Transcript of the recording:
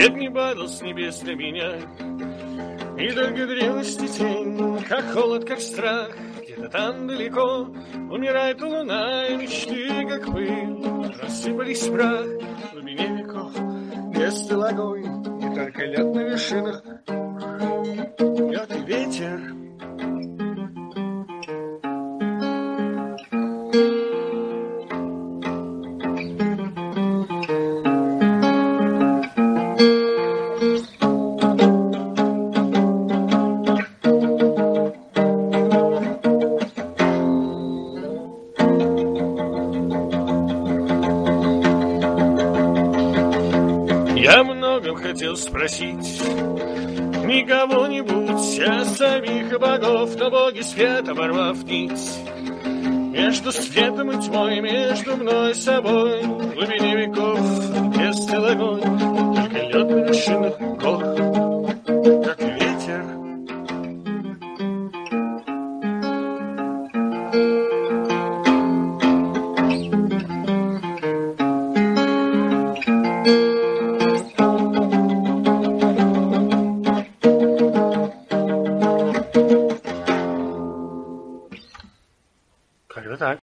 Свет не падал с небес для меня, и только древности тень, как холод, как страх. Где-то там далеко умирает луна, и мечты, как пыль, рассыпались в прах. В глубине веков, где стыл огонь, и только лед на вершинах, лед и ветер. Я многом хотел спросить не кого-нибудь, а самих богов, но боги свет, оборвав нить между светом и тьмой, между мной и собой, в глубине веков, где стыл огонь, только лед на вершинах гор.